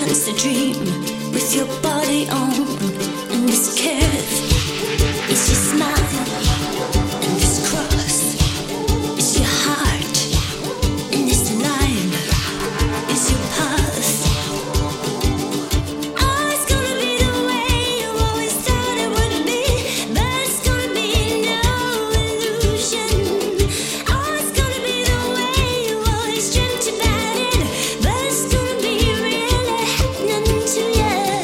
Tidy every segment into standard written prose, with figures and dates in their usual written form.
dance a dream with your body on. And this curve is your smile. And this cross is your heart. And this line is your path. Oh, it's gonna be the way you always thought it would be. But it's gonna be no illusion. Oh, it's gonna be the way you always dreamt about it. But it's gonna be really happening to you.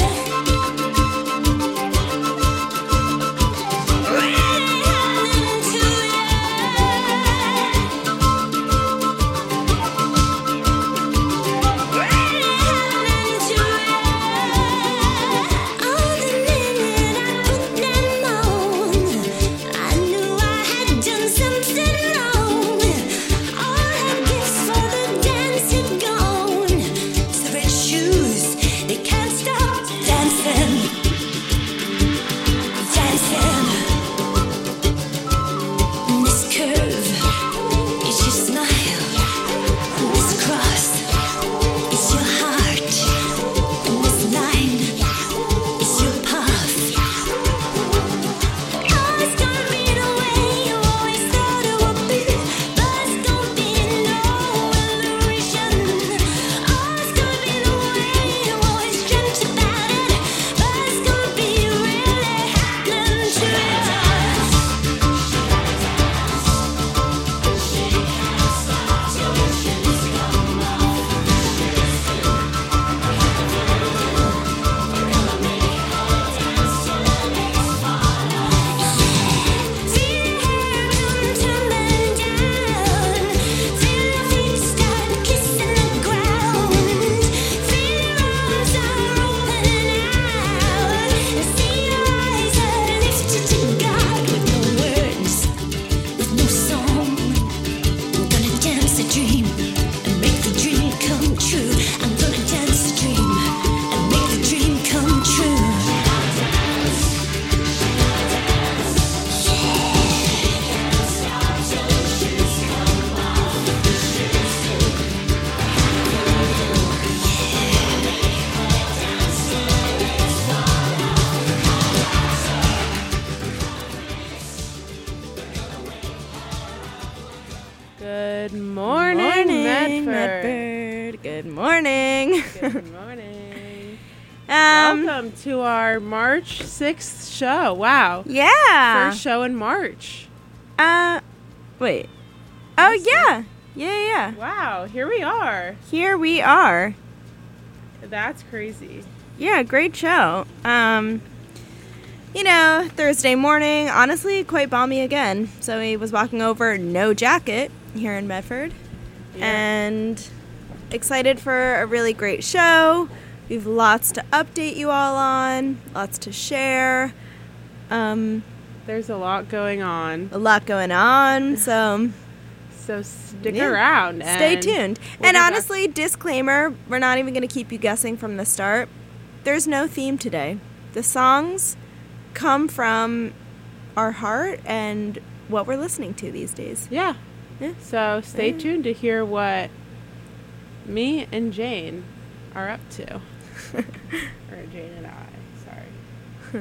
Good morning, Medford. Good morning. Good morning. Welcome to our March 6th show. Wow. Yeah. First show in March. Wait. Oh, yeah. Yeah. Wow. Here we are. Here we are. That's crazy. Yeah, great show. Thursday morning, honestly, quite balmy again. So he was walking over, no jacket, here in Medford. Yeah. And excited for a really great show. We have lots to update you all on, lots to share. There's a lot going on. So Stick around. And stay tuned. We'll And be honestly, disclaimer, we're not even going to keep you guessing from the start. There's no theme today. The songs come from our heart and what we're listening to these days. Yeah. Yeah. So stay tuned to hear what me and Jane are up to. Or Jane and I. Sorry.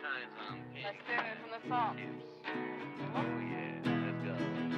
Let's do it from the top. Oh yeah, let's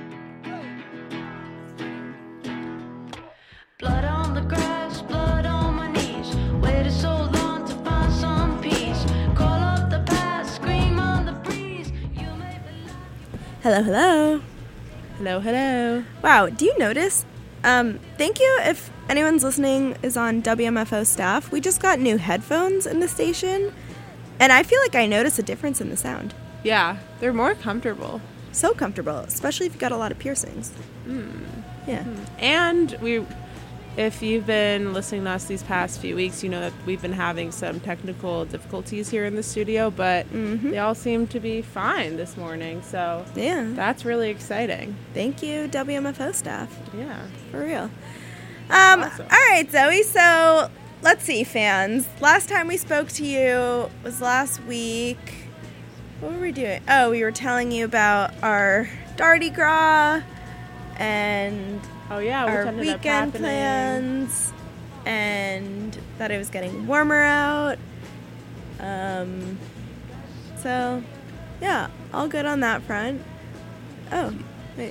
go. Blood on the grass, blood on my knees. Waited so long to find some peace. Call up the past, scream on the breeze. You may be Hello, hello. Hello, hello. Wow, do you notice? Thank you if anyone's listening is on WMFO staff. We just got new headphones in the station, and I feel like I notice a difference in the sound. Yeah, they're more comfortable. So comfortable, especially if you got a lot of piercings. Yeah. And if you've been listening to us these past few weeks, you know that we've been having some technical difficulties here in the studio, but they all seem to be fine this morning. So Yeah. that's really exciting. Thank you, WMFO staff. Yeah. For real. Awesome. All right, Zoe. So let's see, fans. Last time we spoke to you was last week. What were we doing? Oh, we were telling you about our Darty Gras and Oh, yeah. Which our ended up weekend happening. plans, and that it was getting warmer out. So, yeah, all good on that front. Oh, wait.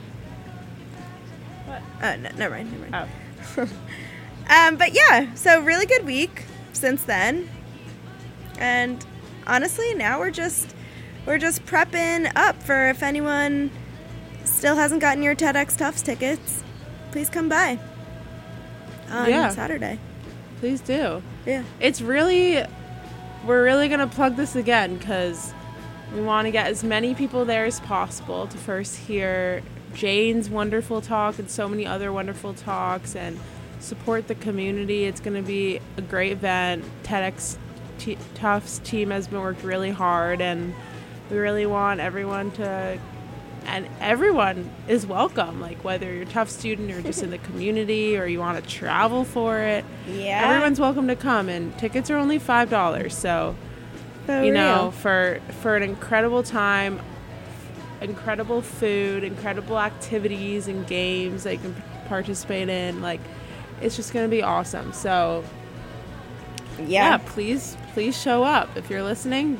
What? No, never mind. Oh. But yeah, so really good week since then. And honestly, now we're just prepping up for if anyone still hasn't gotten your TEDx Tufts tickets, please come by on Yeah. Saturday. Please do. Yeah. We're really going to plug this again because we want to get as many people there as possible to first hear Jane's wonderful talk and so many other wonderful talks and support the community. It's going to be a great event. TEDx Tufts team has been worked really hard, and we really want everyone to, and everyone is welcome, like whether you're a Tufts student or just in the community or you want to travel for it. Yeah. Everyone's welcome to come, and tickets are only $5. So, For you know, real. for an incredible time, incredible food, incredible activities and games that you can participate in, like, it's just going to be awesome. So, yeah, please show up. If you're listening,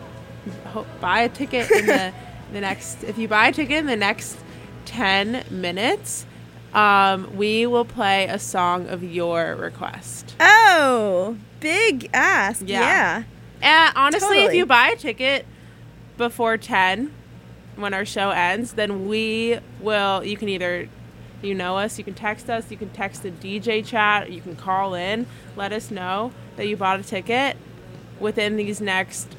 buy a ticket in the next, if you buy a ticket in the next 10 minutes, we will play a song of your request. Oh, big ask. Yeah. Yeah. And honestly, if Totally. you buy a ticket before 10, when our show ends, then we will, you can either, you know us, you can text us, you can text the DJ chat, you can call in, let us know that you bought a ticket within these next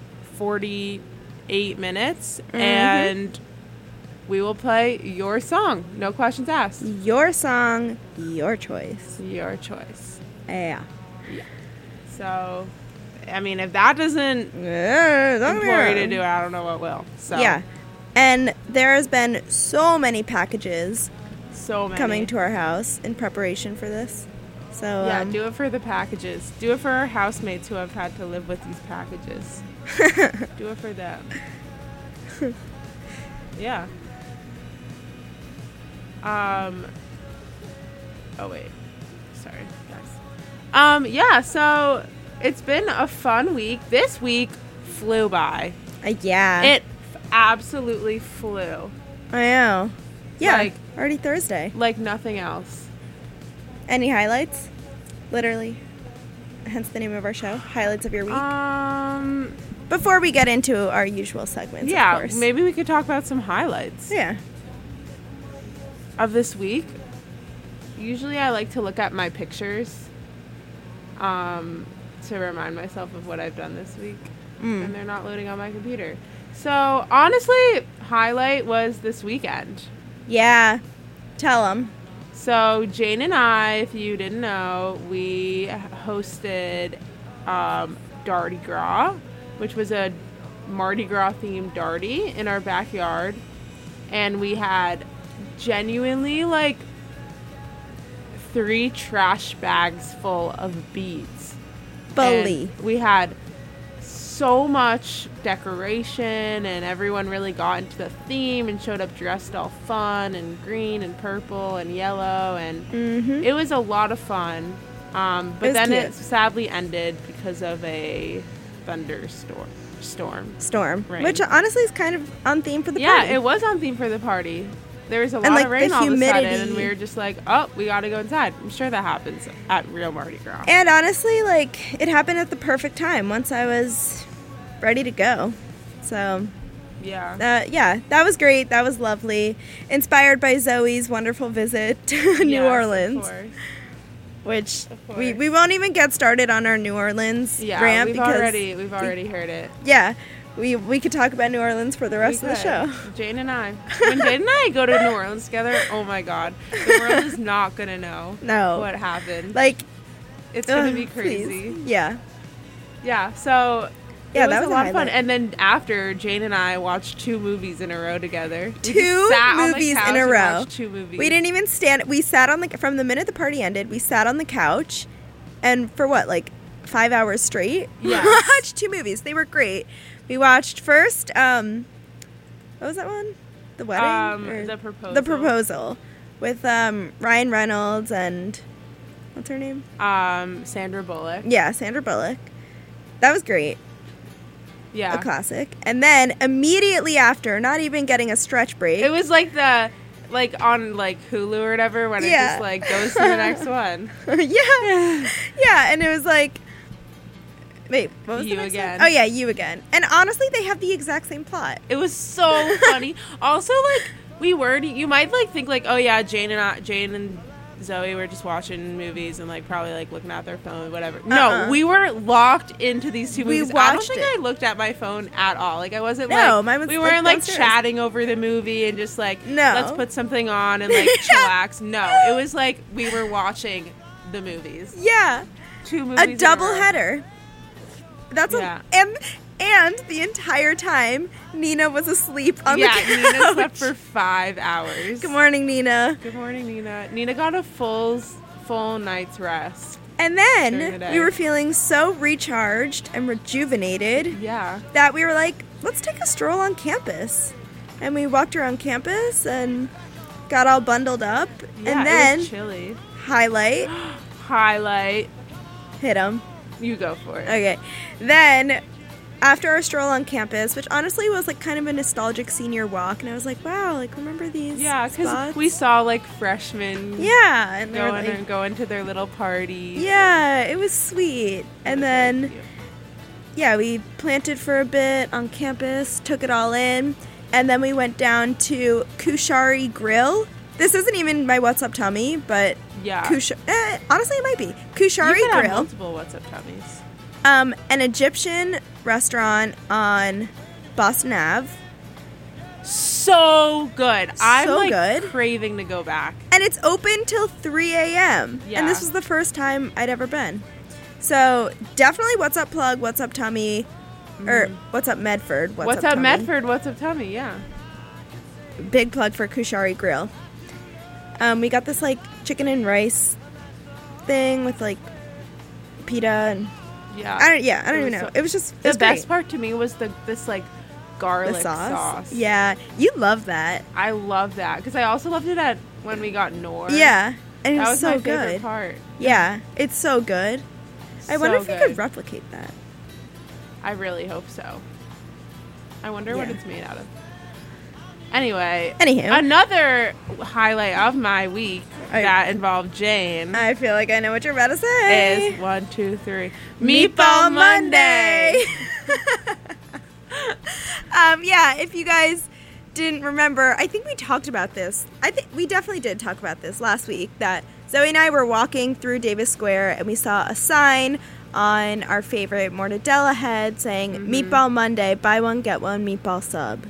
48 minutes, and we will play your song. No questions asked. Your song, your choice. Your choice. Yeah. So, I mean, if that doesn't Don't implore you to do it, I don't know what will. So, Yeah. And there has been so many packages so many. coming to our house in preparation for this. So Yeah, do it for the packages. Do it for our housemates who have had to live with these packages. Do it for them. Yeah. Oh wait. Sorry, guys. Yeah, so it's been a fun week. This week flew by. yeah. It absolutely flew. I know. Yeah. Like- already Thursday. Like nothing else. Any highlights? Literally. Hence the name of our show. Highlights of your week. Before we get into our usual segments, Yeah, of course. maybe we could talk about some highlights. Yeah. Of this week. Usually I like to look at my pictures to remind myself of what I've done this week, and they're not loading on my computer. So honestly, highlight was this weekend. Yeah. Tell them. So Jane and I, if you didn't know, we hosted Darty Gras, which was a Mardi Gras themed Darty in our backyard, and we had genuinely like 3 trash bags full of beads. Bully. And we had so much decoration, and everyone really got into the theme and showed up dressed all fun and green and purple and yellow, and it was a lot of fun. But was then cute. it sadly ended because of a Storm, Rain. which honestly is kind of on theme for the Yeah, party. it was on theme for the party. There was a lot And, like, of rain the all of a sudden, humidity. and we were just like, oh, we got to go inside. I'm sure that happens at real Mardi Gras. And honestly, like, it happened at the perfect time once I was ready to go. So, Yeah. yeah, that was great. That was lovely. Inspired by Zoe's wonderful visit to New Yes, of Orleans, course. which Of we course. won't even get started on our New Orleans Yeah, rant we've because already heard it. yeah, we could talk about New Orleans for the rest of the show. Jane and I. When Jane and I go to New Orleans together, oh my God, the world is not gonna know No. what happened. Like, It's gonna be please. crazy. Yeah. Yeah. So. Yeah, it was that was a a lot of fun. highlight. And then after, Jane and I watched 2 movies in a row together. We Two just sat on the movies couch in a and row. watched 2 movies. We didn't even stand. We sat on from the minute the party ended, we sat on the couch, and for what, like 5 hours straight? Yes. We watched 2 movies. They were great. We watched first, what was that one? The wedding? Or The Proposal. The Proposal. With Ryan Reynolds and, what's her name? Sandra Bullock. Yeah, Sandra Bullock. That was great. Yeah. A classic. And then immediately after, not even getting a stretch break. It was like on like Hulu or whatever when it Yeah. just like goes to the next one. yeah. Yeah, and it was like, wait, what was You the next Again. one? Oh yeah, You Again. And honestly, they have the exact same plot. It was so funny. Also, like you might like think like, oh yeah, Jane and Zoe were just watching movies and like probably like looking at their phone, whatever. No, we were locked into these 2 We movies. I don't watched think it. I looked at my phone at all. Like I wasn't No, like mine was, we like, weren't like downstairs. chatting over the movie and just like No. let's put something on and like chillax. No, it was like we were watching the movies. Yeah. 2 movies. A in double row. header. That's Yeah. and the entire time Nina was asleep on the Yeah, couch. Nina slept for 5 hours. Good morning, Nina. Good morning, Nina. Nina got a full night's rest. And During the then day. we were feeling so recharged and rejuvenated Yeah. that we were like, let's take a stroll on campus. And we walked around campus and got all bundled up. Yeah, and it then, was chilly. highlight, hit 'em. You go for it. Okay. Then, after our stroll on campus, which honestly was like kind of a nostalgic senior walk, and I was like, wow, like remember these Yeah, because spots? we saw like freshmen Yeah, and they were going to their little parties. yeah, it was sweet. And It was then, really cute. yeah, we planted for a bit on campus, took it all in, and then we went down to Kushari Grill. This isn't even my What's Up Tummy, but Yeah. honestly, it might be You Kushari could have Grill, multiple What's Up Tummies. an Egyptian restaurant on Boston Ave, So good. I'm So like good. craving to go back. and it's open till 3 a.m. Yeah. And this was the first time I'd ever been. So definitely What's Up Plug, What's Up Tummy, or What's Up Medford, What's up, Tummy. Medford? What's up, Tummy? Yeah. Big plug for Kushari Grill. We got this like chicken and rice thing with like pita and Yeah. I don't even was know. so- It was just it The was best great. part to me was this like The garlic sauce. sauce. Yeah, you love that. I love that because I also loved it at when we got Nor. Yeah, and it That was was so my favorite good. part. Yeah, it's so good. I wonder So if you good. could replicate that. I really hope so. I wonder what Yeah. it's made out of. Anyway, Anywho. another highlight of my week I- that involved Jane I feel like I know what you're about to say. is 1, 2, 3. Meatball Monday. Yeah, if you guys didn't remember, I think we talked about this. I think we definitely did talk about this last week, that Zoe and I were walking through Davis Square and we saw a sign on our favorite mortadella head saying Meatball Monday, buy one, get one meatball sub.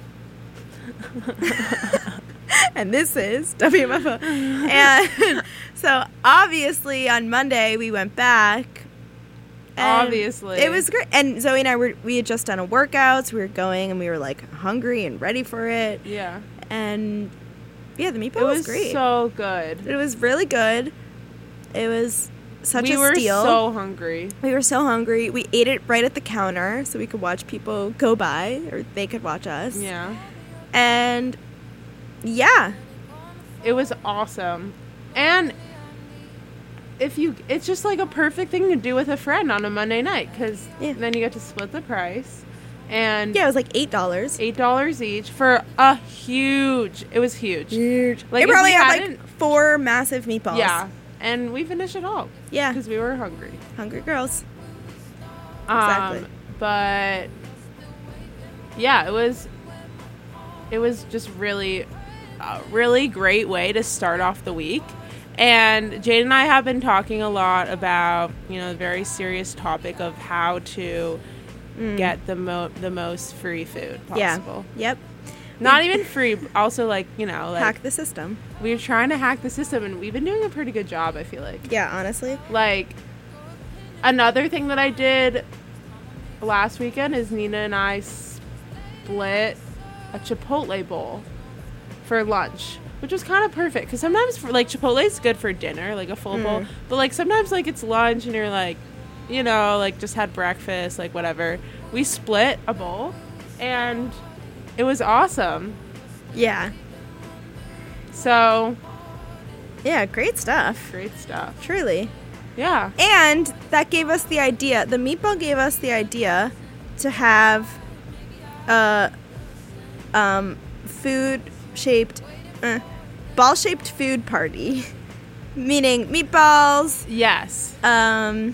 And this is WMFO. And so obviously on Monday we went back. and Obviously. It was great. And Zoe and I we had just done a workout, so we were going and we were like hungry and ready for it. Yeah. And yeah, the meatball It was was great. so good. It was really good. It was such We a were steal. so hungry. We were so hungry. We ate it right at the counter so we could watch people go by, or they could watch us. Yeah. And yeah, It was awesome. And it's just like a perfect thing to do with a friend on a Monday night, because Yeah. then you get to split the price, and Yeah, it was like $8. $8 each for it was huge. Huge. Like, It if probably we had like hadn't- 4 massive meatballs. Yeah, and we finished it all. Yeah. because we were hungry. Hungry girls. Exactly. But yeah, it was just really a really great way to start off the week. And Jade and I have been talking a lot about, the very serious topic of how to get the most free food possible. Yeah. Yep. Not even free, also like Hack the system. we're trying to hack the system, and we've been doing a pretty good job, I feel like. Yeah, honestly. Like, another thing that I did last weekend is Nina and I split a Chipotle bowl for lunch, which was kind of perfect, because sometimes Chipotle is good for dinner, like a full bowl, but like sometimes like it's lunch and you're like, like just had breakfast, like whatever. We split a bowl and it was awesome. Yeah. So Yeah, great stuff. great stuff. Truly. Yeah. And that gave us the idea. The meatball gave us the idea to have food-shaped, ball-shaped food party. Meaning meatballs, Yes. falafel,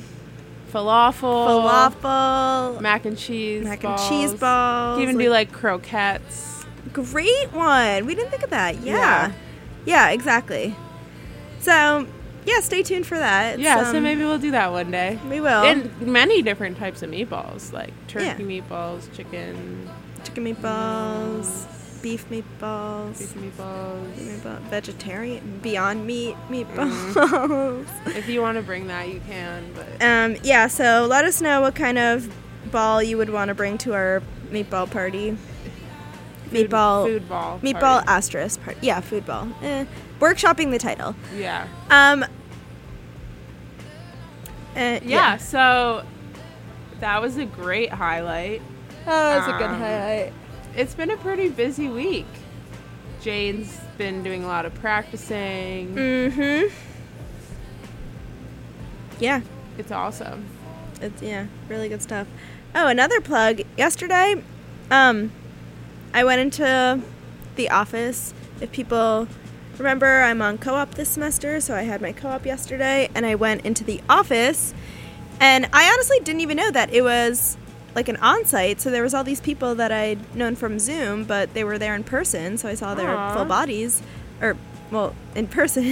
mac and cheese mac balls. and cheese balls. Could even do like croquettes. Great one. We didn't think of that. Yeah. Yeah. Yeah, exactly. So, yeah, stay tuned for that. Yeah, so maybe we'll do that one day. we will. And many different types of meatballs, like turkey Yeah. meatballs, chicken Chicken meatballs, beef meatballs, beef meatballs. vegetarian, Beyond Meat meatballs. Mm-hmm. If you want to bring that, you can. But Yeah, so let us know what kind of ball you would want to bring to our meatball party. food ball. Meatball party. asterisk party. Yeah, food ball. Workshopping the title. Yeah. Yeah. So that was a great highlight. Oh, that's a good Um, highlight. It's been a pretty busy week. Jane's been doing a lot of practicing. Mm-hmm. Yeah. It's awesome. It's really good stuff. Oh, another plug. Yesterday, I went into the office. If people remember, I'm on co-op this semester, so I had my co-op yesterday, and I went into the office, and I honestly didn't even know that it was like an on-site. So there was all these people that I'd known from Zoom, but they were there in person, so I saw their Aw. full bodies, in person,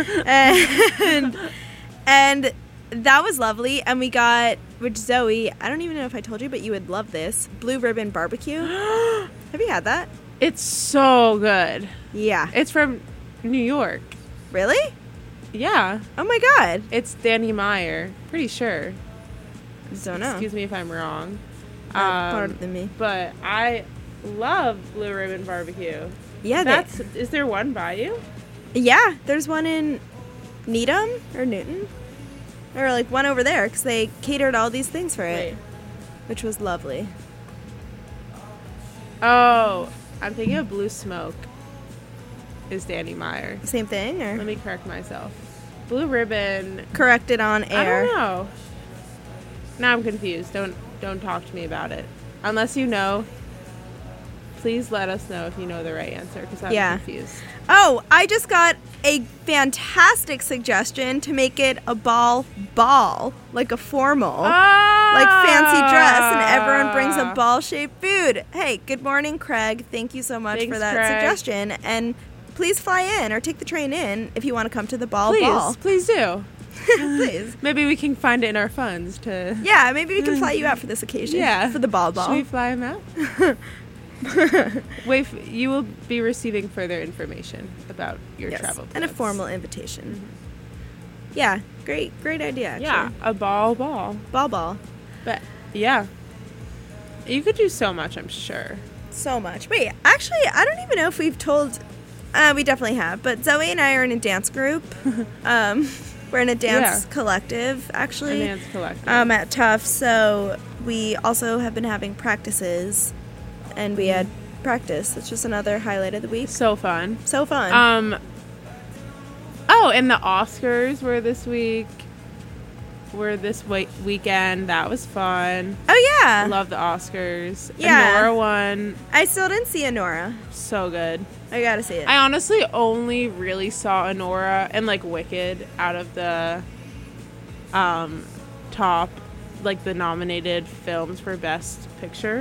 and that was lovely. And we got, which Zoe, I don't even know if I told you, but you would love this, Blue Ribbon Barbecue. Have you had that? It's so good. Yeah. It's from New York. Really? Yeah. Oh my god. It's Danny Meyer. Pretty sure. Don't know. Excuse me if I'm wrong. Pardon me. But I love Blue Ribbon Barbecue. Yeah, Is there one by you? yeah. There's one in Needham or Newton, or like one over there, because they catered all these things for it, Wait. which was lovely. Oh, I'm thinking of Blue Smoke. Is Danny Meyer. Same thing, Let or me correct myself. Blue Ribbon. corrected on I air. don't know. Now I'm confused. Don't talk to me about it. Unless you know, please let us know if you know the right answer, because I'm Yeah. confused. Oh, I just got a fantastic suggestion to make it a ball, like a formal. Like fancy dress, and everyone brings a ball-shaped food. Hey, good morning, Craig. Thank you so much for Thanks, that Craig. suggestion. And please fly in or take the train in if you want to come to the ball. Please do. Please. Maybe we can find it in our funds to. Yeah, maybe we can fly you out for this occasion. Yeah. For the ball. Should we fly him out? Wait, you will be receiving further information about your Yes, travel plans. and a formal invitation. Yeah, great idea, actually. Yeah, a ball. Ball. But yeah, you could do so much, I'm sure. So much. Wait, actually, I don't even know if we've told. We definitely have, but Zoe and I are in a dance group. We're in a dance collective, actually. A dance collective. At Tufts, so we also have been having practices, and we had practice. That's just another highlight of the week. So fun. So fun. Oh, and the Oscars were this weekend. That was fun. Oh yeah. Love the Oscars. Yeah. Anora won. I still didn't see Anora. So good. I gotta see it. I honestly only really saw Anora and like Wicked out of the top, like the nominated films for Best Picture.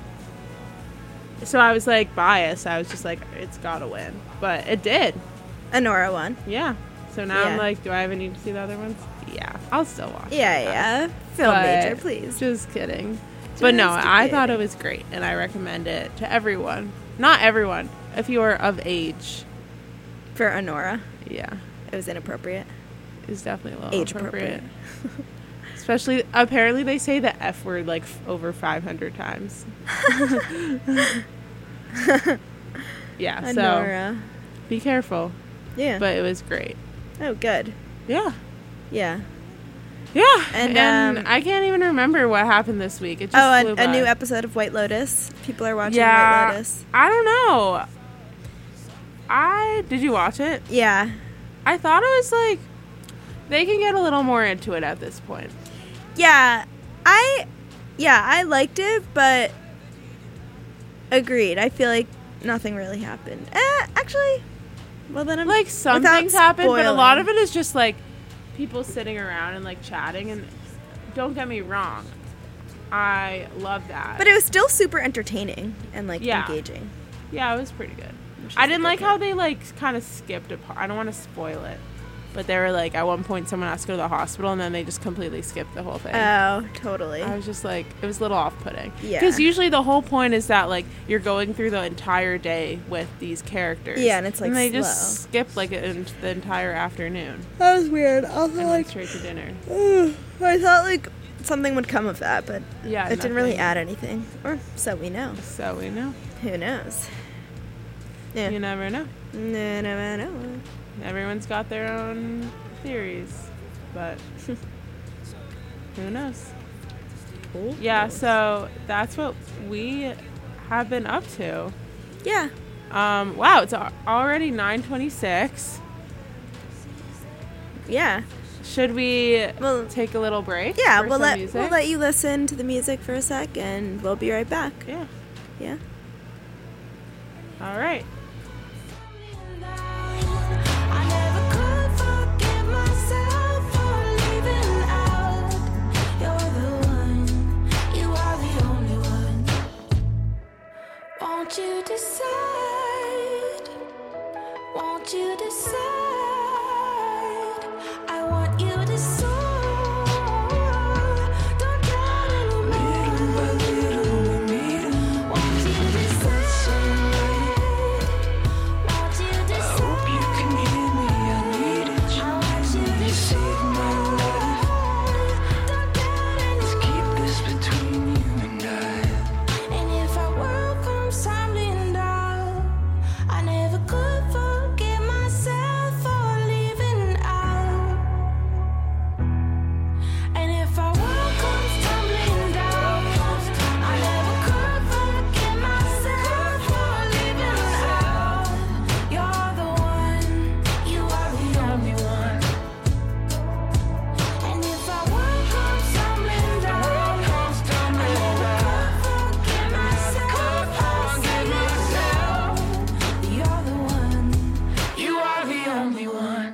So I was like biased. I was just like, it's gotta win. But it did. Anora won. Yeah. So now Yeah. I'm like, do I even need to see the other ones? Yeah. I'll still watch it. Yeah. Film But- major, please. Just kidding. But no, Just I thought kidding. it was great, and I recommend it to everyone. Not everyone. If you are of age, For Anora, yeah, it was inappropriate. it's definitely a little Age appropriate. Especially, apparently they say the F word like over 500 times. Yeah, so Anora. be careful. Yeah. But it was great. Oh, good. Yeah. Yeah. Yeah. And, And I can't even remember what happened this week. It just Oh, flew a by. new episode of White Lotus. People are watching Yeah. White Lotus. I don't know. Did you watch it? Yeah. I thought it was like they can get a little more into it at this point. Yeah. I liked it, but agreed. I feel like nothing really happened. Actually, well then I'm Like some without things happen, but a lot spoiling. of it is just like people sitting around and like chatting. And don't get me wrong, I love that. But it was still super entertaining and like Yeah. engaging. Yeah, it was pretty good. Which is I the didn't good like how part. they like kind of skipped a part. I don't want to spoil it, but they were like at one point someone has to go to the hospital and then they just completely skipped the whole thing. Oh, totally. I was just like, it was a little off-putting. Yeah. Because usually the whole point is that like you're going through the entire day with these characters. Yeah, and it's, like, and they slow. just skip like the entire afternoon That was weird. Also, and went straight to dinner. I thought like something would come of that, but Yeah, it didn't really nothing. add anything. Or so we know. So we know. Who knows? Yeah. You never know. No. Everyone's got their own theories, but who knows? Yeah, so that's what we have been up to. Yeah. Wow, it's already 9:26. Yeah. Should we Well, take a little break? yeah, for we'll some music? let you listen to the music for a sec and we'll be right back. Yeah. Yeah. All right. I never could forgive myself for leaving out. You're the one, you are the only one. Won't you decide? Won't you decide? I want you to soar. Don't doubt anymore. Won't you decide? Won't you decide? I hope you can hear me. I needed you. I want you to save my life. Don't doubt anymore. Keep this between you and I. And if our world comes tumbling down, I never could forgive myself for leaving out. And if our world comes tumbling down, I never could forgive myself for leaving out. You're the one, you are the only one. And if our world comes tumbling down, I never could forgive myself for leaving out. You're the one, you are the only one.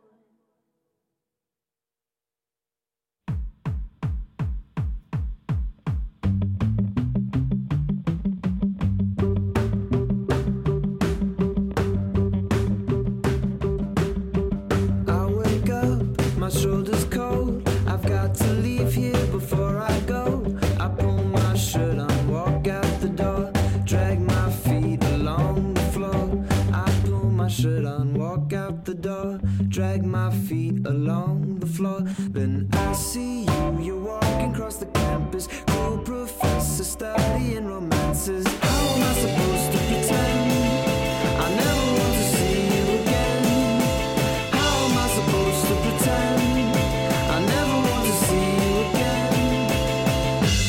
I wake up, my shoulders cold. I've got to leave here before I go. I pull my shirt on, walk out the door, drag my feet along the floor. I pull my shirt on, walk out the door, drag my feet along the floor. Then I see you, you're walking across the campus, cool professor studying romances. How am I supposed to pretend I never want to see you again? How am I supposed to pretend I never want to see you again?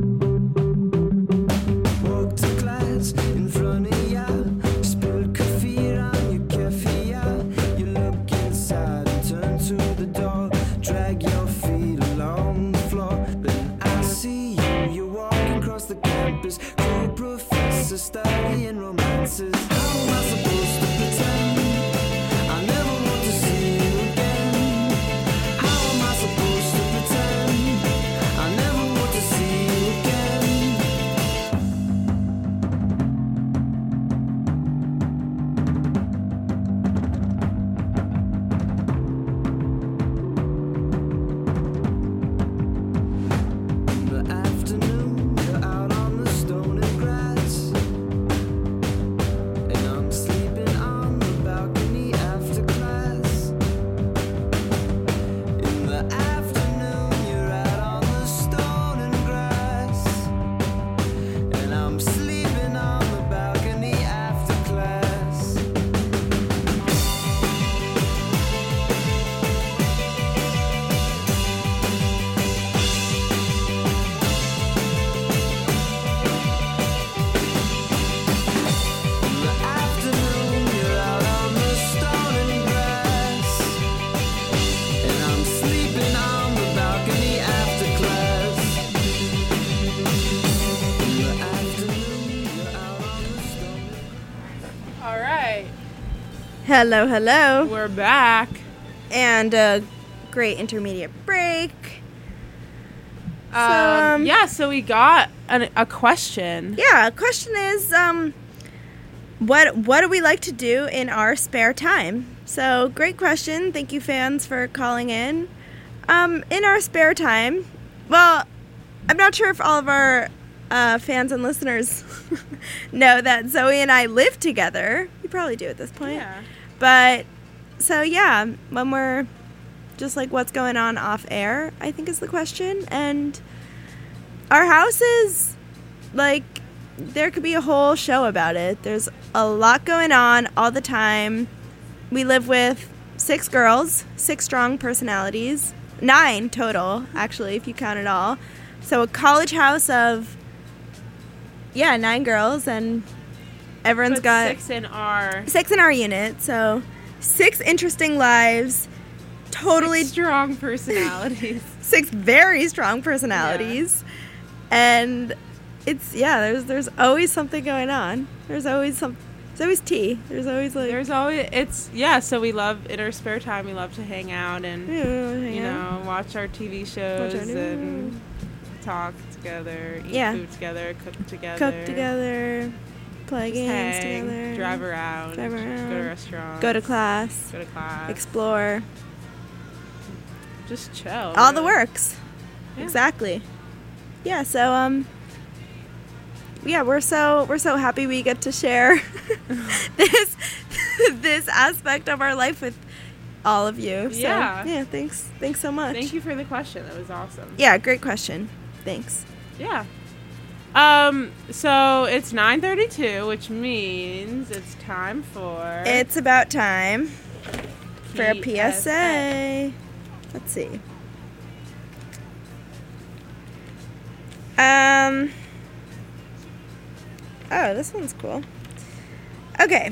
Walk to class in front of ya, spilled coffee papers. Cool professor studying romances. How am I supposed to pretend I never want to see you again? How am I supposed to pretend I never want to see you again? In the afternoon, you're out on the stone and grass, and I'm sleeping on the balcony after class. In the afternoon, you're out on the stone and grass, and I'm sleeping on the balcony after class. In the afternoon, you're out on the stone and grass, and I'm sleeping on the balcony after class. In the afternoon, you're out on the stone. All right, Hello, hello. we're back. And a great intermediate break. So, So we got a question. Yeah, question is, what do we like to do in our spare time? So, great question. Thank you, fans, for calling in. In our spare time, well, I'm not sure if all of our fans and listeners know that Zoe and I live together. You probably do at this point. Yeah. But, so yeah, when we're just like what's going on off air, I think is the question. And our house is like, there could be a whole show about it. There's a lot going on all the time. We live with 6 girls, 6 strong personalities, 9 total, actually, if you count it all. So a college house of, 9 girls, and everyone's Put got 6 in our 6 in our unit. So 6 interesting lives, totally 6 strong personalities. 6 very strong personalities. And it's there's always something going on. There's always tea. There's always like There's always so we love in our spare time we love to hang out and you know watch our TV shows and talk together, eat food together, cook together, play just games hang, together, drive around, go to restaurants, go to class, explore, just chill. all the really. works. Yeah. Exactly. Yeah. So we're so happy we get to share this aspect of our life with all of you. So, Yeah. Thanks so much. Thank you for the question. That was awesome. Yeah, great question. Thanks. Yeah. So it's 9:32, which means it's time for It's about time for a PSA. Let's see. Oh, this one's cool. Okay.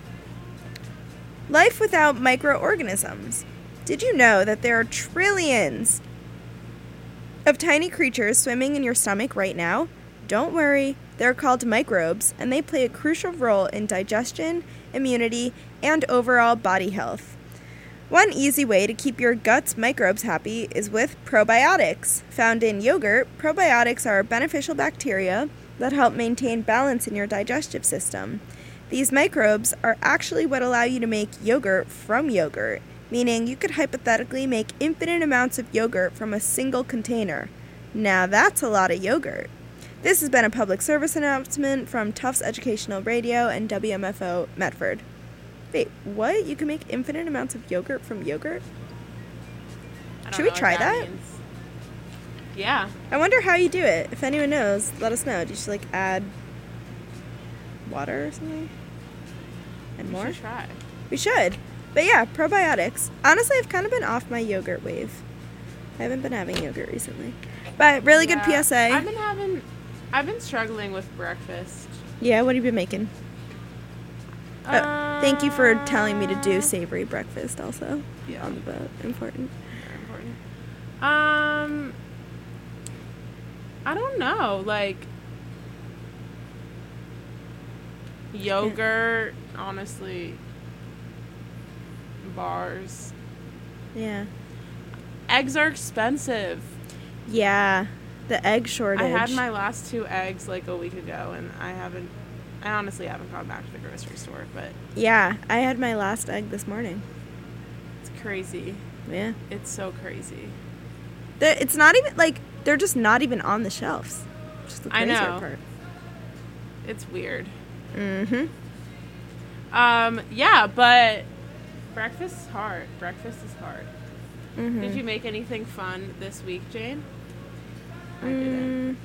Life without microorganisms. Did you know that there are trillions of tiny creatures swimming in your stomach right now? Don't worry, they're called microbes, and they play a crucial role in digestion, immunity, and overall body health. One easy way to keep your gut's microbes happy is with probiotics. Found in yogurt, probiotics are beneficial bacteria that help maintain balance in your digestive system. These microbes are actually what allow you to make yogurt from yogurt, meaning you could hypothetically make infinite amounts of yogurt from a single container. Now that's a lot of yogurt. This has been a public service announcement from Tufts Educational Radio and WMFO Medford. Wait, what? You can make infinite amounts of yogurt from yogurt? I don't Should we know what try that? means. Yeah. I wonder how you do it. If anyone knows, let us know. Do you just like add water or something? And We more? should try. We should. But yeah, probiotics. Honestly, I've kind of been off my yogurt wave. I haven't been having yogurt recently. But really good Yeah. PSA. I've been struggling with breakfast. Yeah, what have you been making? Thank you for telling me to do savory breakfast also. Yeah. On the boat. Important. Very important. I don't know. Like, Yogurt, honestly, bars. Yeah. Eggs are expensive. Yeah. The egg shortage. I had my last 2 eggs like a week ago, and I honestly haven't gone back to the grocery store, but Yeah, I had my last egg this morning. it's crazy. Yeah. It's so crazy. It's not even, like, they're just not even on the shelves. Just the I crazier know. part. It's weird. Mm-hmm. Yeah, but breakfast is hard. Breakfast is hard. Mm-hmm. Did you make anything fun this week, Jane? I didn't.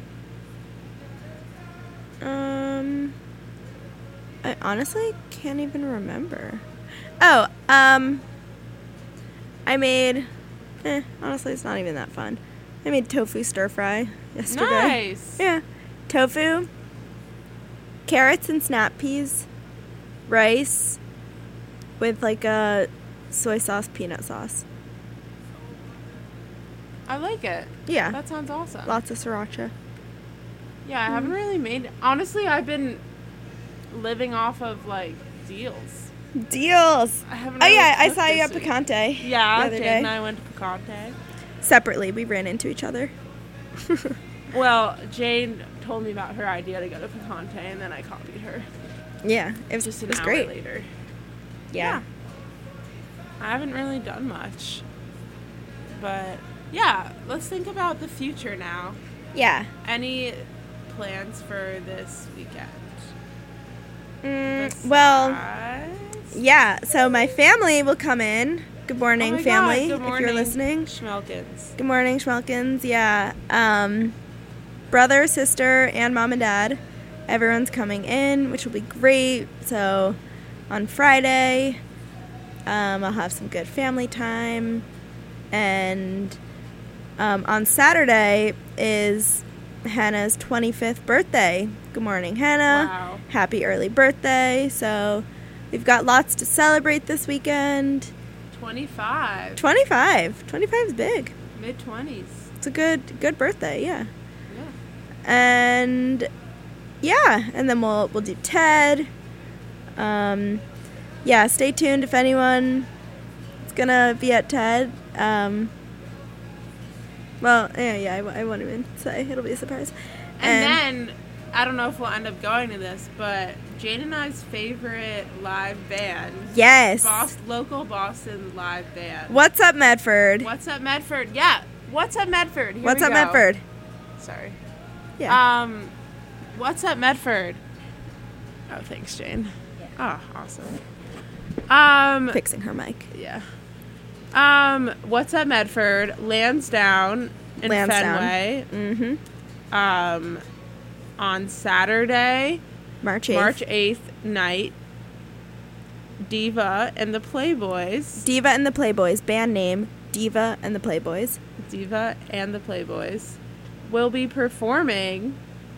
I honestly can't even remember. Oh, I made, honestly, it's not even that fun. I made tofu stir fry yesterday. Nice. Yeah. Tofu, carrots and snap peas, rice with like a soy sauce, peanut sauce. I like it. Yeah. That sounds awesome. Lots of sriracha. Yeah, I haven't really made... Honestly, I've been living off of, like, deals. Deals. I haven't Oh really yeah, I cooked saw you this at week. Picante. Yeah, the other Jane day. and I went to Picante. Separately, we ran into each other. Well, Jane told me about her idea to go to Picante, and then I copied her. Yeah, it was Just it an was hour great. later. Yeah. I haven't really done much. But, yeah, let's think about the future now. Yeah. Any plans for this weekend? Well, Besides- yeah. So my family will come in. Good Oh morning, my family. God, good If you're listening. Schmelkins. Good morning, Schmelkins. Yeah. Brother, sister, and mom and dad. Everyone's coming in, which will be great. So on Friday, I'll have some good family time. And on Saturday is Hannah's 25th birthday. Good morning, Hannah. Wow. Happy early birthday. So we've got lots to celebrate this weekend. 25. 25. 25 is big. Mid-20s. It's a good birthday, yeah. Yeah. And yeah, and then we'll do Ted. Yeah, stay tuned if anyone is gonna be at Ted. Well, yeah, I won't even say. It'll be a surprise. And then, I don't know if we'll end up going to this, but Jane and I's favorite live band. yes. Local Boston live band. What's up, Medford? What's up, Medford? Yeah. What's up, Medford? Here What's we up, go. Medford? Sorry. Yeah. What's up, Medford? Oh, thanks, Jane. Oh, awesome. Fixing her mic. Yeah. What's up, Medford? Lansdowne in Lansdowne. Fenway. Mm-hmm. On Saturday, March 8th. March 8th night, Diva and the Playboys. Diva and the Playboys. Band name, Diva and the Playboys. Diva and the Playboys will be performing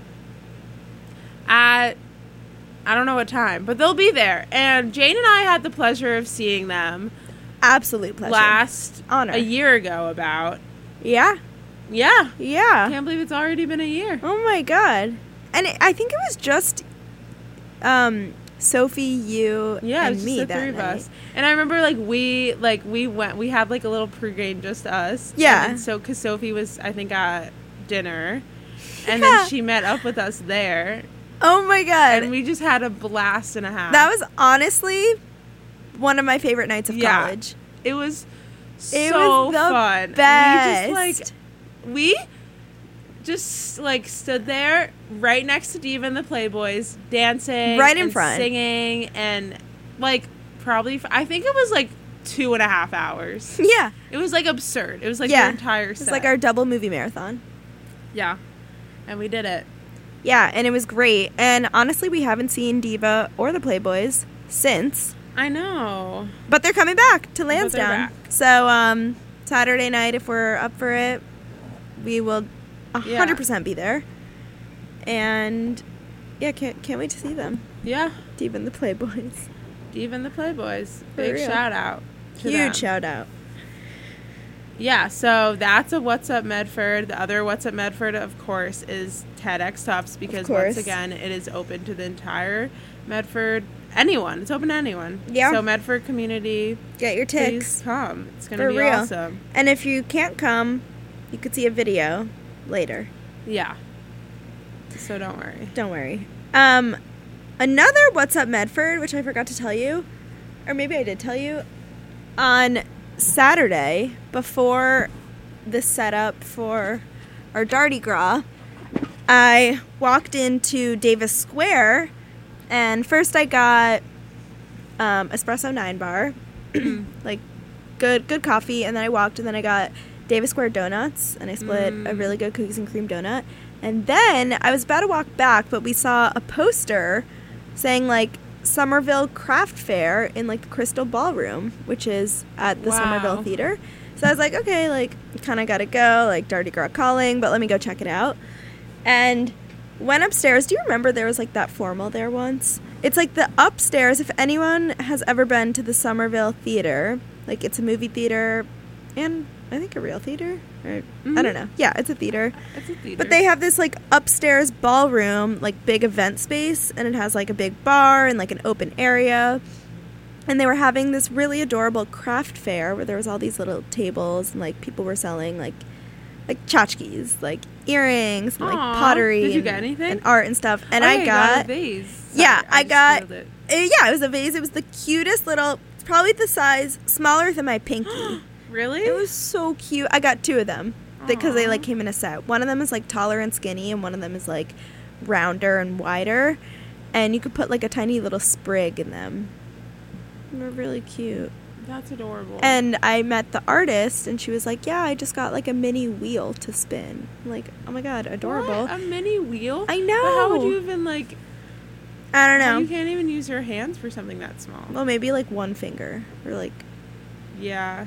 at, I don't know what time, but they'll be there. And Jane and I had the pleasure of seeing them Absolute pleasure. Honor. a year ago about. Yeah. Yeah. Yeah. Can't believe it's already been a year. Oh my god. And I think it was just Sophie, you, Yeah, and it's me just the that three of night. us. And I remember we went, we had like a little pregame just us. Yeah. And so, because Sophie was, I think, at dinner. And Yeah. then she met up with us there. Oh my god. And we just had a blast and a half. That was honestly one of my favorite nights of Yeah. college. It was It so was the fun. best. We just stood there right next to Diva and the Playboys, dancing, Right in and front. singing, and probably I think it was 2.5 hours. Yeah. It was absurd. It was Yeah. their entire It's set. like our double movie marathon. yeah, and we did it. Yeah, and it was great. And honestly, we haven't seen Diva or the Playboys since. I know. But they're coming back to But they're Lansdowne. back. So, Saturday night, if we're up for it, we will 100% be there. And yeah, can't wait to see them. Yeah, Diva and the Playboys. Diva and the Playboys. For Big real. shout out. To Huge them. shout out. Yeah, so that's a What's Up Medford. The other What's Up Medford, of course, is TEDx Tufts because, course. once again, it is open to the entire Medford. Anyone. It's open to anyone. Yeah. So, Medford community, Get your please ticks. come. It's going For to be real. awesome. And if you can't come, you could see a video later. Yeah. So, don't worry. Don't worry. Another What's Up Medford, which I forgot to tell you, or maybe I did tell you, on Saturday, before the setup for our Darty Gras, I walked into Davis Square, and first I got Espresso 9 bar, like good coffee, and then I walked, and then I got Davis Square donuts, and I split a really good cookies and cream donut. And then I was about to walk back, but we saw a poster saying, like, Somerville Craft Fair in, like, the Crystal Ballroom, which is at the Wow. Somerville Theater. So I was like, okay, like, kind of gotta go, like, Darty Gras calling, but let me go check it out. And went upstairs. Do you remember there was, like, that formal there once? It's, like, the upstairs, if anyone has ever been to the Somerville Theater, like, it's a movie theater and I think a real theater. Or, I don't know. Yeah, it's a theater. It's a theater. But they have this, like, upstairs ballroom, like, big event space, and it has, like, a big bar and, like, an open area. And they were having this really adorable craft fair where there was all these little tables and, like, people were selling, like tchotchkes, like, earrings, and, like, Aw, pottery. did you and, get anything? and art and stuff. And Oh, I you got... a vase. Yeah, Sorry, I just got... spilled it. yeah, it was a vase. It was the cutest little... It's probably the size... Smaller than my pinky. Really? It was so cute. I got 2 of them because they Aw. like came in a set. One of them is like taller and skinny, and one of them is like rounder and wider. And you could put like a tiny little sprig in them. They're really cute. That's adorable. And I met the artist, and she was like, "Yeah, I just got like a mini wheel to spin." I'm like, oh my god, adorable! What? A mini wheel? I But how would know. you even, like... I don't know. You can't even use your hands for something that small. Well, maybe like one finger or like Yeah.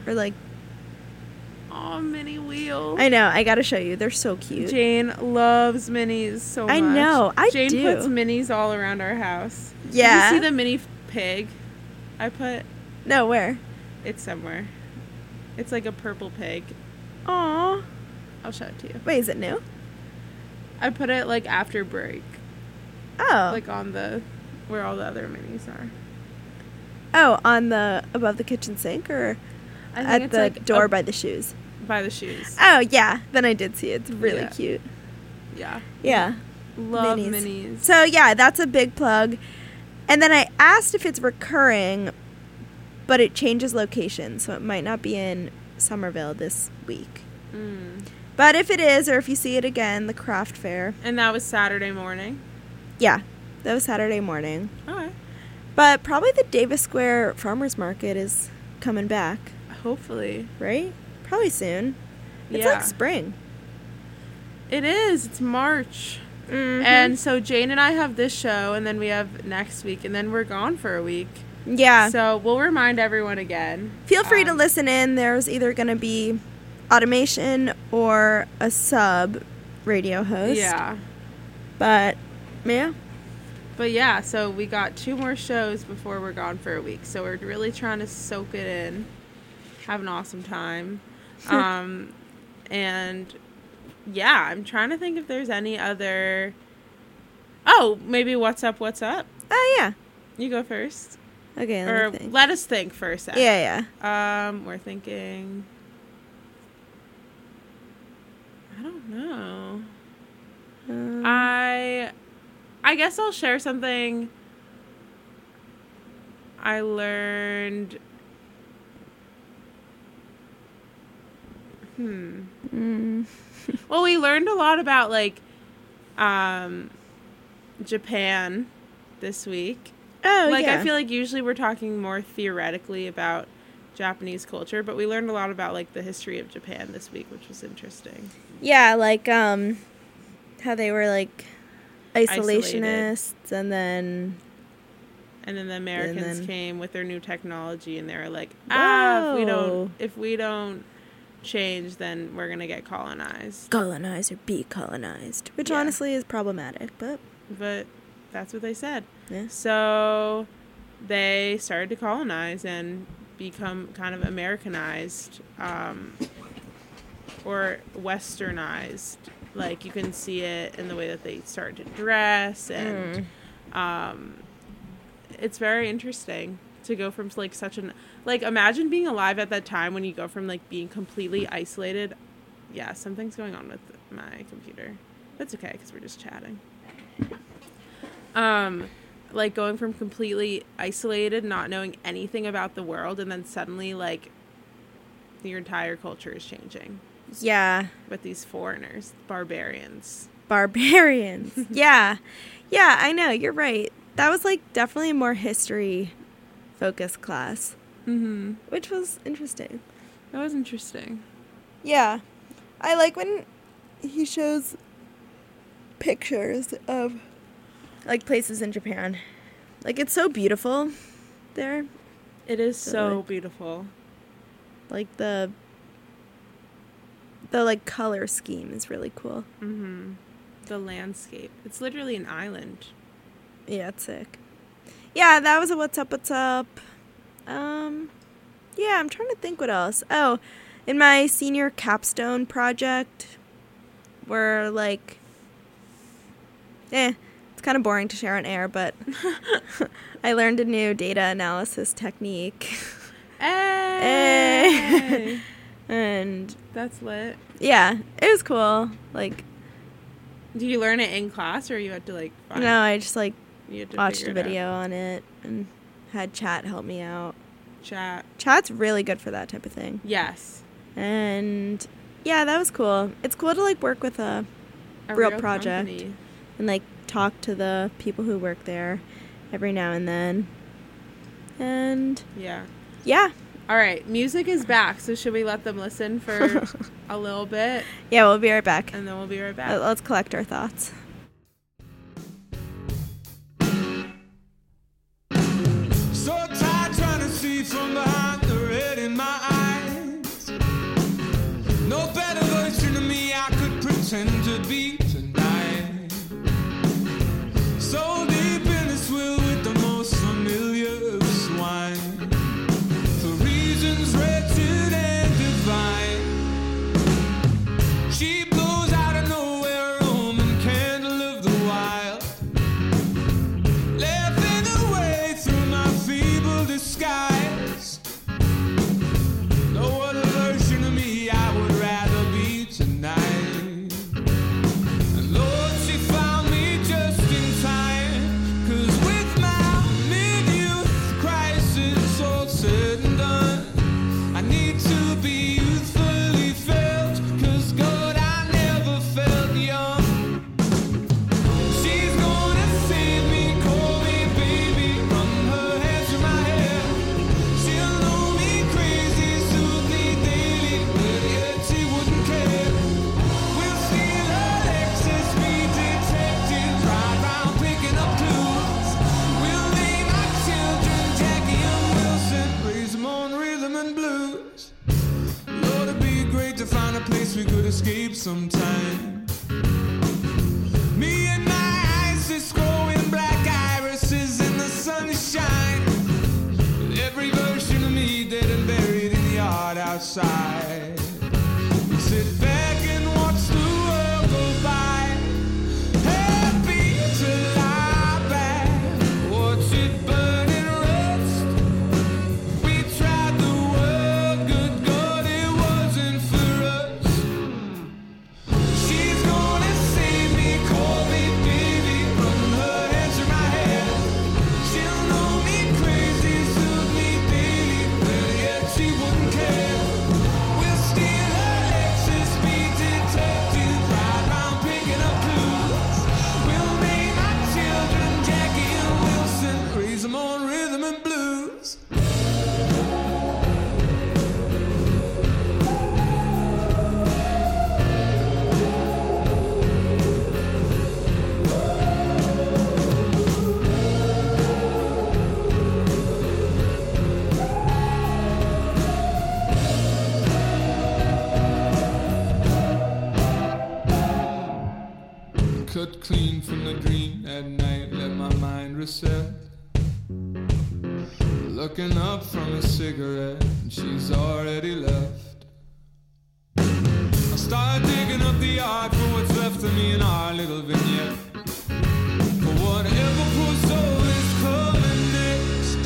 Oh, mini wheel. I know. I gotta show you. They're so cute. Jane loves minis so much. I know, I Jane do. puts minis all around our house. Yeah. Did you see the mini pig I put? No, where? It's somewhere. It's like a purple pig. Aw. I'll show it to you. Wait, is it new? I put it like after break. Oh. Like on the... where all the other minis are. Oh, on the above the kitchen sink or I think at it's the like door up by the shoes? by the shoes. Oh, yeah. Then I did see it. It's really Yeah. cute. Yeah. Yeah. Love Minis. minis. So, yeah, that's a big plug. And then I asked if it's recurring, but it changes location, so it might not be in Somerville this week. But if it is, or if you see it again, the craft fair. And that was Saturday morning. Yeah, that was Saturday morning. Okay. But probably the Davis Square Farmers Market is coming back, Hopefully. right? Probably soon. It's Yeah. like spring. It is. It's March. Mm-hmm. And so Jane and I have this show, and then we have next week, and then we're gone for a week. Yeah. So we'll remind everyone again. Feel free to Um, listen in. There's either going to be automation or a sub radio host. Yeah. But, yeah. But yeah, so we got 2 more shows before we're gone for a week. So we're really trying to soak it in, have an awesome time. And yeah, I'm trying to think if there's any other... Oh, maybe what's up? Oh, yeah. You go first. Okay, Or let me think. let us think first. Ed. Yeah. We're thinking... I don't know. I guess I'll share something I learned. Well, we learned a lot about like Japan this week. Oh, Like yeah. I feel like usually we're talking more theoretically about Japanese culture, but we learned a lot about like the history of Japan this week, which was interesting. Yeah, like, how they were, like, isolationists, and then... And then the Americans then- came with their new technology, and they were like, Whoa. if we don't change, then we're gonna get colonized. colonize or be colonized, which Yeah. honestly is problematic, but But that's what they said. yeah. So they started to colonize and become kind of Americanized. or westernized. Like, you can see it in the way that they start to dress, and it's very interesting to go from like such an, like, imagine being alive at that time when you go from like being completely isolated. Yeah, something's going on with my computer. That's okay, because we're just chatting. Like, going from completely isolated, not knowing anything about the world, and then suddenly, like, your entire culture is changing Yeah. with these foreigners, barbarians. Barbarians. Yeah. Yeah, I know. You're right. That was, like, definitely a more history-focused class. Mm-hmm. Which was interesting. That was interesting. Yeah. I like when he shows pictures of, like, places in Japan. Like, it's so beautiful there. It is So, so like- beautiful. Like, the like, color scheme is really cool. Mm-hmm. The landscape. It's literally an island. Yeah, it's sick. Yeah, that was a what's up, what's up. Yeah, I'm trying to think what else. Oh, in my senior capstone project, we're like, it's kind of boring to share on air, but I learned a new data analysis technique. Hey! And That's lit. yeah, it was cool. Like, Did you learn it in class, or you had to, like, find no, I just like you had to watched a figure it out? video on it and had chat help me out. Chat. Chat's really good for that type of thing. Yes. And yeah, that was cool. It's cool to like work with a real project company. and like talk to the people who work there every now and then. And Yeah. yeah. All right. Music is back, so should we let them listen for a little bit, Yeah, we'll be right back. and then we'll be right back? Let's collect our thoughts. So tired trying to see from behind the red in my eyes. No better version of me I could pretend to be tonight. So deep in the swill with the most familiar of swine. For reasons wretched and divine. She blows out of nowhere, Roman candle of the wild. Laughing away through my feeble disguise. No other version of me I would rather be tonight. And Lord, she found me just in time. 'Cause with my mid-youth crisis all said and done, I need to be youthfully felt. 'Cause God, I never felt young. She's gonna save me, call me baby, run her hands through my hair. She'll know me crazy, soothe me daily, but yet she wouldn't care. We'll steal her Lexus, be detectives, ride round picking up clues. We'll name our children Jackie and Wilson, raise them on rhythm and blues. Lord, it'd be great to find a place we could escape sometime. Me and my eyes just growing black irises in the sunshine. With every version of me dead and buried in the yard outside. We sit back and watch the world go by. Happy to lie back, watch it burn and rust. We tried the world, good God, it wasn't for us. She's gonna save me, call me baby, run her hands through my hair. She'll know me crazy, soothe me daily, but yet she wouldn't care. We'll steal her Lexus, be detectives, ride round picking up clues. We'll name our children Jackie and Wilson, raise them on rhythm and blues. Cut clean from the dream at night, let my mind reset. Looking up from a cigarette, and she's already left. start digging up the art for what's left of me in our little vignette. For whatever poor soul is coming next,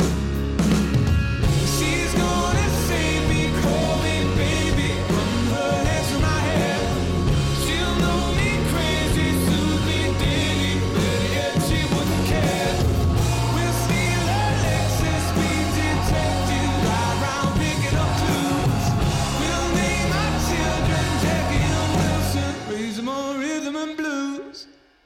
she's gonna save me, call me baby, from her head to my head. She'll know me crazy, soothe me daily, but yet she wouldn't care. We'll steal her Lexus, be detectives, ride round picking up clues. We'll name our children Jackie and Wilson, raise them on rhythm and blues.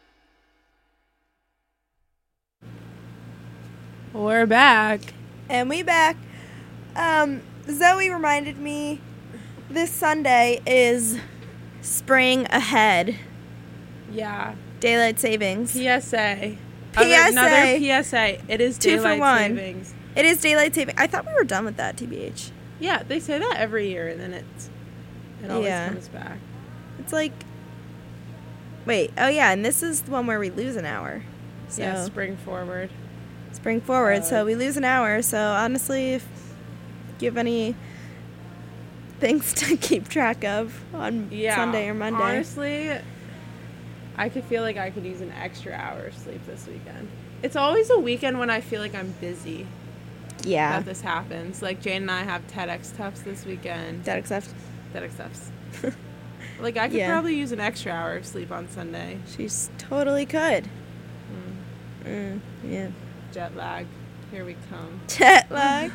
We're back. And we back. Zoe reminded me this Sunday is spring ahead. Yeah. Daylight savings. PSA. PSA. Another PSA. It is 2 for daylight 1. savings. It is daylight saving. I thought we were done with that, TBH. Yeah, they say that every year, and then it always Yeah. comes back. It's like, wait, oh yeah, and this is the one where we lose an hour. So Yeah, spring forward. spring forward. So we lose an hour. So honestly, if you have any things to keep track of on Yeah. Sunday or Monday, Honestly, I could feel like I could use an extra hour of sleep this weekend. It's always a weekend when I feel like I'm busy yeah, that this happens. Like Jane and I have TEDx Tufts this weekend. that accept. TEDx Tufts. Like I could Yeah. probably use an extra hour of sleep on Sunday. She's totally could. Yeah. Jet lag. Here we come. Jet lag.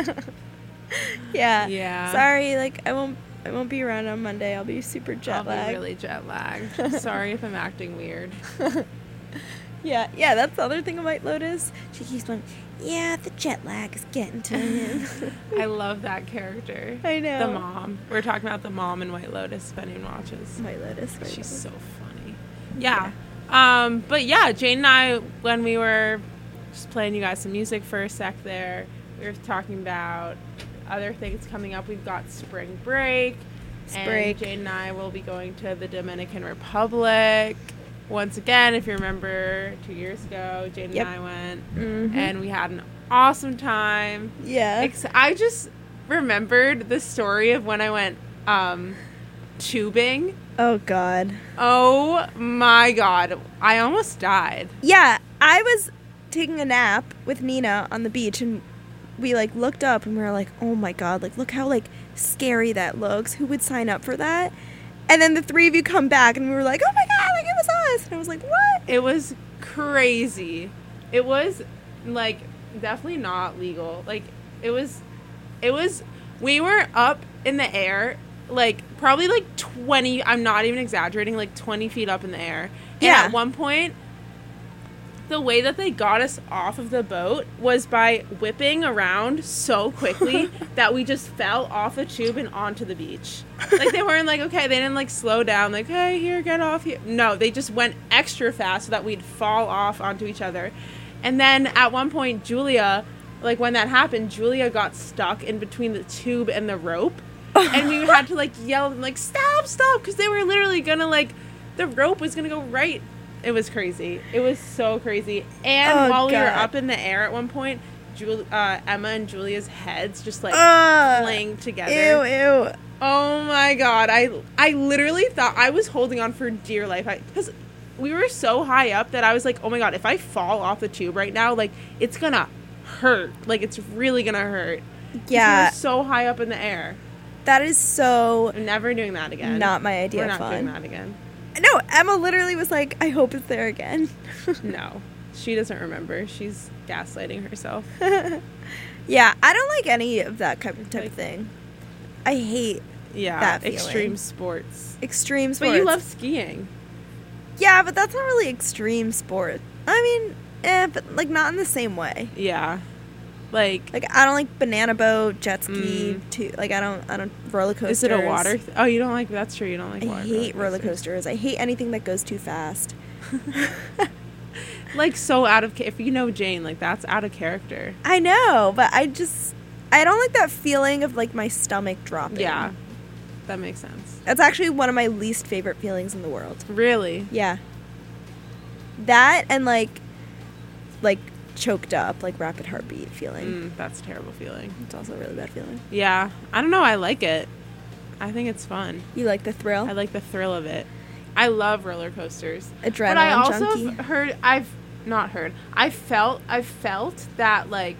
Yeah. Yeah. Sorry, like I won't be around on Monday. I'll be super jet I'll be lagged. really jet lagged. Sorry if I'm acting weird. Yeah, that's the other thing about Lotus. She keeps going, yeah, the jet lag is getting to him. I love that character. I know. The mom. We're talking about the mom in White Lotus, if anyone watches. White Lotus. White She's Lotus. so funny. Yeah. But yeah, Jane and I, when we were just playing you guys some music for a sec there, we were talking about other things coming up. We've got spring break. Spring. And Jane and I will be going to the Dominican Republic. Once again, if you remember 2 years ago, Jane Yep. and I went. Mhm. And we had an awesome time. Yeah. I just remembered the story of when I went tubing. Oh, God. Oh my god. I almost died. Yeah, I was taking a nap with Nina on the beach, and we, like, looked up, and we were like, oh, my God, like, look how, like, scary that looks. Who would sign up for that? And then the three of you come back, and we were like, oh, my God, like, it was us. And I was like, what? It was crazy. It was like definitely not legal. Like it was we were up in the air like probably like 20, I'm not even exaggerating, like 20 feet up in the air. Yeah. And at one point the way that they got us off of the boat was by whipping around so quickly that we just fell off the tube and onto the beach. Like, they weren't like, okay, they didn't like slow down, like, hey, here, get off here. No, they just went extra fast so that we'd fall off onto each other. And then at one point, Julia, like, when that happened, Julia got stuck in between the tube and the rope. And we had to, like, yell, like, stop, because they were literally gonna, like, the rope was gonna go right. It was crazy. It was so crazy. And while we were God. up in the air at one point, Emma and Julia's heads just like clang together. Ew. Oh my god. I literally thought I was holding on for dear life. Because we were so high up that I was like, oh my god, if I fall off the tube right now, like, it's gonna hurt. Like, it's really gonna hurt. 'Cause Yeah. we were so high up in the air. That is so I'm never doing that again. not my idea We're of not doing fun. that again. No, Emma literally was like, I hope it's there again. No. She doesn't remember. She's gaslighting herself. Yeah, I don't like any of that type of thing. I hate Yeah, that feeling. extreme sports. extreme sports. But you love skiing. Yeah, but that's not really extreme sport. I mean, but like not in the same way. Yeah. Like, Like I don't like banana boat, jet ski, too. Like I don't roller coasters. is it a water? Oh, you don't like, that's true. You don't like I water. hate roller coasters. I hate anything that goes too fast. Like, so out of, if you know Jane, like, that's out of character. I know, but I don't like that feeling of like my stomach dropping. Yeah. That makes sense. That's actually one of my least favorite feelings in the world. Really? Yeah. That and like choked up, like rapid heartbeat feeling. That's a terrible feeling. It's also a really bad feeling. Yeah. I don't know. I like it. I think it's fun. You like the thrill? I like the thrill of it. I love roller coasters. Adrenaline But I also junkie. I felt that, like,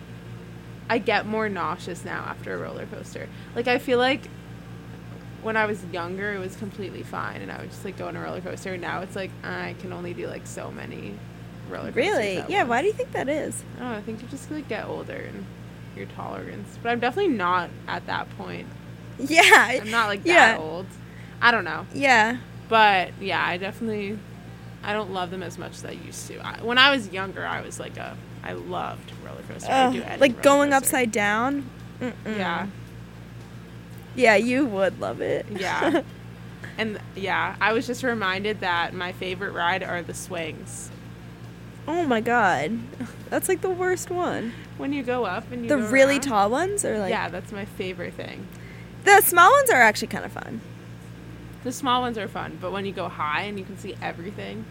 I get more nauseous now after a roller coaster. Like, I feel like when I was younger, it was completely fine, and I would just, like, go on a roller coaster. Now it's like, I can only do, like, so many roller coasters. Really? at Yeah, once. why do you think that is? I don't know, I think you just, like, get older and your tolerance. But I'm definitely not at that point. Yeah. I'm not, like, yeah. that old. I don't know. Yeah. But, yeah, I don't love them as much as I used to. When I was younger, I was like I loved roller coasters. I'd do any like roller going coaster. upside down? Mm-mm. Yeah. Yeah, you would love it. Yeah. And, yeah, I was just reminded that my favorite ride are the swings. Oh my god. That's like the worst one. When you go up and you The go really around. tall ones or like Yeah, that's my favorite thing. the small ones are actually kind of fun. The small ones are fun, but when you go high and you can see everything,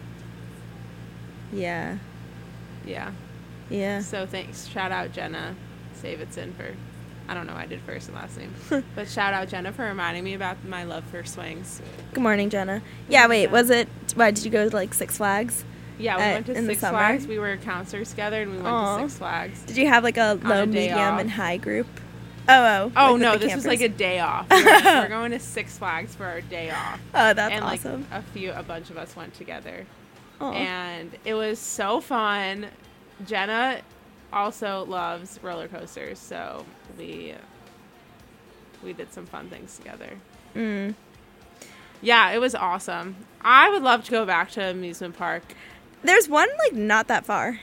Yeah. yeah. Yeah. So thanks. Shout out Jenna Davidson for, I don't know, I did first and last name. But shout out Jenna for reminding me about my love for swings. Good morning, Jenna. Yeah, wait, Yeah. was it why did you go to like Six Flags? Yeah, we went to in the Six summer? Flags. We were counselors together and we went Aw. to Six Flags. Did you have like a low, a day medium, off. and high group? Oh, Oh, like no, with the this was like a campers? day off. We're going to Six Flags for our day off. Oh, that's and awesome. like a bunch of us went together. Aw. And it was so fun. Jenna also loves roller coasters, so we did some fun things together. Mm. Yeah, it was awesome. I would love to go back to amusement park. There's one like not that far.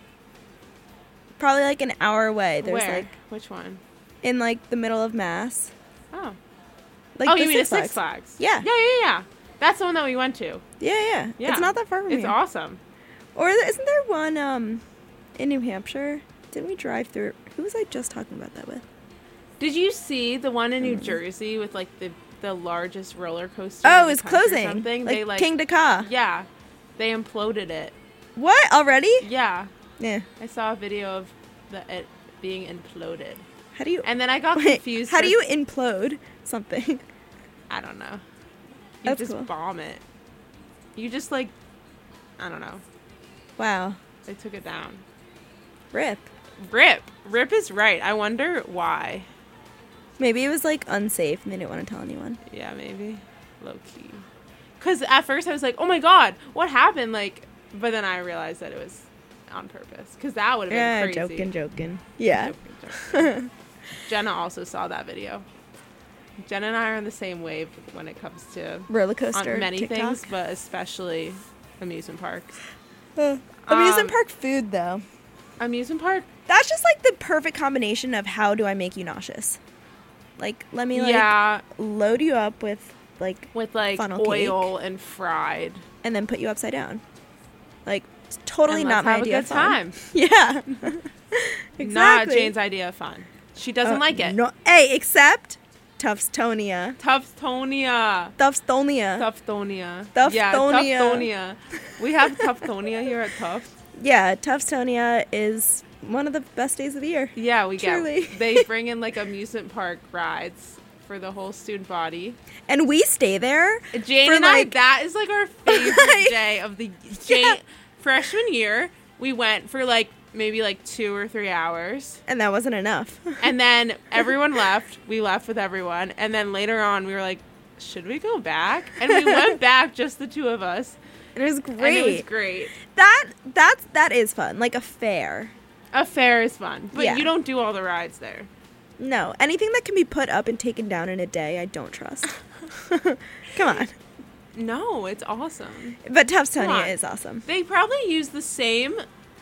Probably like an hour away. There's Where? like Which one? in like the middle of Mass. Oh. Like Oh, the you mean a Six Flags? Yeah. Yeah. That's the one that we went to. Yeah. Yeah. It's not that far from It's here. awesome. Or isn't there one in New Hampshire? Didn't we drive through? Who was I just talking about that with? Did you see the one in New Jersey with like the largest roller coaster? Oh, in the it's country or closing. Something? Like, They like King Dakar. Yeah, they imploded it. What already? Yeah, Yeah. I saw a video of it being imploded, How do you? and then I got Wait, confused. how do for- you implode something? I don't know. You That's just cool. bomb it. You just like, I don't know. Wow. They took it down. Rip. Rip is right. I wonder why. Maybe it was like unsafe and they didn't want to tell anyone. Yeah, maybe. Low key. Because at first I was like, oh my god, what happened? Like, but then I realized that it was on purpose. Because that would have been crazy. joking. Yeah. Joking. Jenna also saw that video. Jenna and I are on the same wave when it comes to Roller coaster. on many TikTok. things, but especially amusement parks. Amusement park food though. Amusement park? That's just like the perfect combination of how do I make you nauseous. Like let me like Yeah, load you up with like with like funnel oil and fried. and then put you upside down. Like it's totally And not let's my have a idea good of fun. time. Yeah. Exactly. Not Jane's idea of fun. She doesn't like it. No, hey, except Tuffstonia. Tufftonia. Tuffstonia. Tufftonia. Tufftonia. Yeah, Tufftonia. We have Tufftonia here at Tufts. Yeah, Tuffstonia is one of the best days of the year. Yeah, we Truly. get. They bring in like amusement park rides for the whole student body. And we stay there. Jane for, and I, like- that is like our favorite day of the Jane freshman year. We went for like maybe like 2 or 3 hours. And that wasn't enough. And then everyone left. We left with everyone. And then later on, we were like, should we go back? And we went back, just the two of us. And it was great. And it was great. That is fun. Like a fair. A fair is fun. But Yeah. you don't do all the rides there. No, anything that can be put up and taken down in a day, I don't trust. Come on. No, it's awesome. But Come on. Tuffstonia is awesome. They probably use the same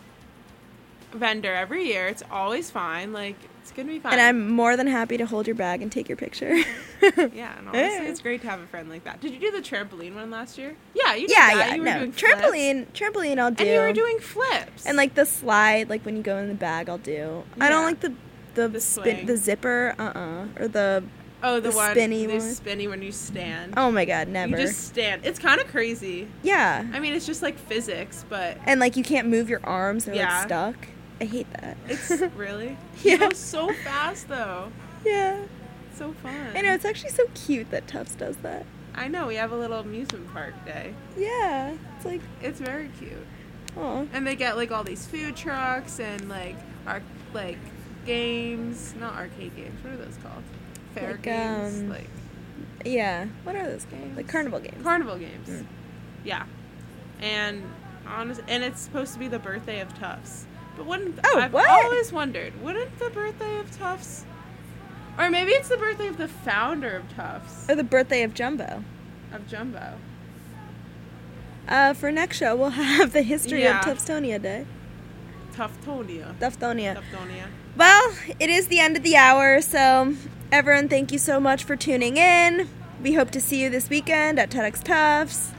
vendor every year. It's always fine. Like, it's going to be fine. And I'm more than happy to hold your bag and take your picture. Yeah, and honestly, it's great to have a friend like that. Did you do the trampoline one last year? Yeah, you did Yeah, that. yeah, You were no. doing flips. Trampoline I'll do. And you were doing flips. And like the slide, like when you go in the bag, I'll do. I don't Yeah. like the The spin, swing. the zipper, or the. oh, the one spinny the one. spinny when you stand. Oh my god, never. You just stand. It's kind of crazy. Yeah, I mean, it's just like physics, but and like you can't move your arms; they're Yeah. like stuck. I hate that. it's really. Yeah. You go so fast though. Yeah. It's so fun. I know, it's actually so cute that Tufts does that. I know, we have a little amusement park day. Yeah, it's like, It's very cute. oh, And they get like all these food trucks and like games, not arcade games. What are those called? Fair Like, games, like yeah. What are those games? Like carnival games. carnival games. Yeah, and it's supposed to be the birthday of Tufts. But I've what? always wondered, wouldn't the birthday of Tufts, or maybe it's the birthday of the founder of Tufts, Or the birthday of Jumbo. of Jumbo. For next show, we'll have the history Yeah. of Tuffstonia Day. Tuftonia. Tuftonia. Tuftonia. Well, it is the end of the hour, so everyone, thank you so much for tuning in. We hope to see you this weekend at TEDx Tufts.